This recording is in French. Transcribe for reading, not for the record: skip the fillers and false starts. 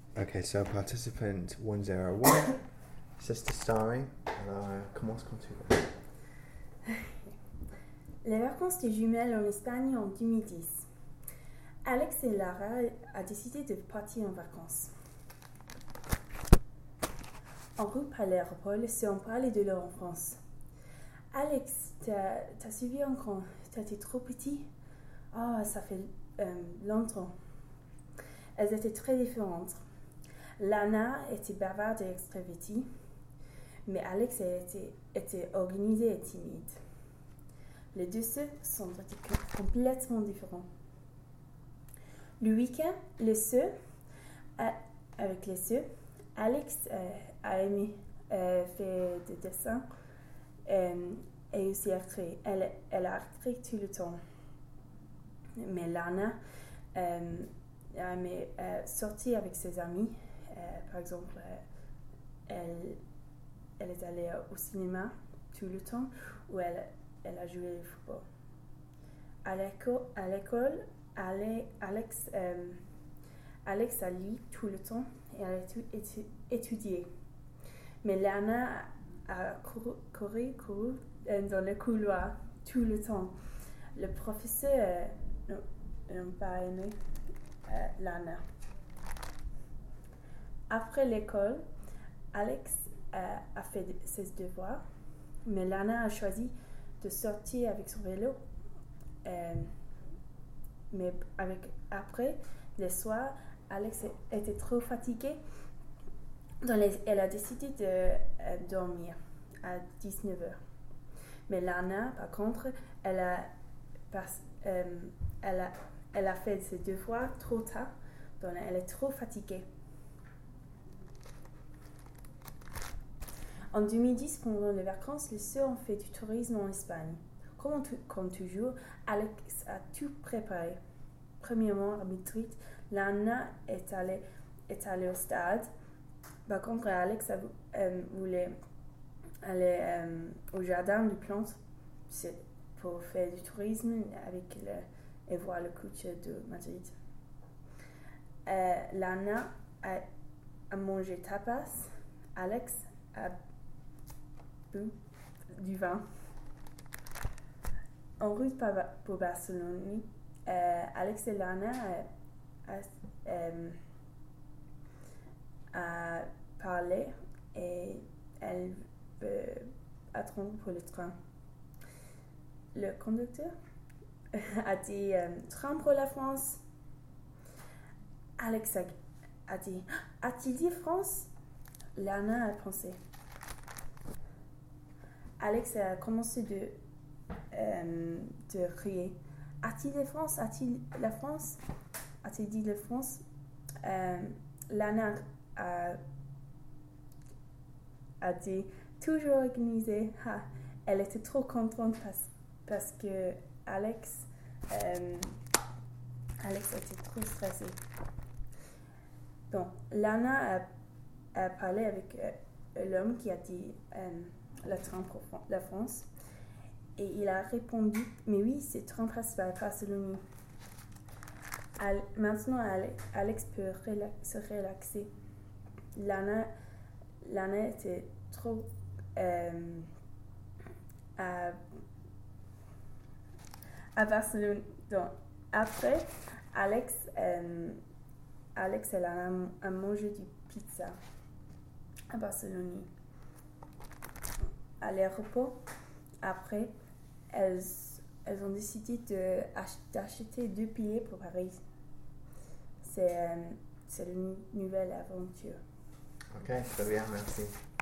Okay, so participant 101, Sister Starry, commence quand tu veux. Les vacances des jumelles en Espagne en 2010. Alex et Lara ont décidé de partir en vacances. En route par l'aéroport, ils se ont parlé de leur enfance. Alex, t'as suivi quand t'étais trop petit? Ça fait longtemps. Elles étaient très différentes. Lana était bavarde et extravertie, mais Alex était organisée et timide. Les deux sœurs sont complètement différents. Le week-end, avec les sœurs, Alex a aimé faire des dessins et aussi écrit. Elle a écrit tout le temps. Mais Lana a aimé sortir avec ses amis. Par exemple, elle est allée au cinéma tout le temps ou elle a joué au football. À l'école, Alex a lu tout le temps et elle a étudié. Mais Lana a couru dans le couloir tout le temps. Le professeur n'a pas aimé Lana. Après l'école, Alex a fait ses devoirs, mais Lana a choisi de sortir avec son vélo. Mais après le soir, Alex était trop fatiguée, donc elle a décidé de dormir à 19h. Mais Lana, par contre, elle a fait ses devoirs trop tard, donc elle est trop fatiguée. En 2010, pendant les vacances, les sœurs ont fait du tourisme en Espagne. Comme toujours, Alex a tout préparé. Premièrement, à Madrid, Lana est allée au stade. Par contre, Alex voulait aller au jardin des plantes pour faire du tourisme et voir le culture de Madrid. Lana a mangé tapas. Alex a bu du vin. En route pour Barcelone, Alex et Lana a parlé et elle veut attendre pour le train. Le conducteur a dit train pour la France. Alex a dit a-t-il dit France? Lana a pensé. Alex a commencé de crier. A-t-il dit France? A-t-il la France? A-t-il dit la France? Lana a dit toujours organisé. Elle était trop contente parce que Alex était trop stressé. Donc, Lana a parlé avec l'homme qui a dit le train pour la France. Et il a répondu, mais oui, c'est train passe par Barcelone. Maintenant, Alex peut se relaxer. Lana était trop à Barcelone. Donc, après, Alex et Lana a mangé du pizza à Barcelone. À l'aéroport, après, elles ont décidé d'acheter 2 billets pour Paris. C'est une nouvelle aventure. Ok, très bien, merci.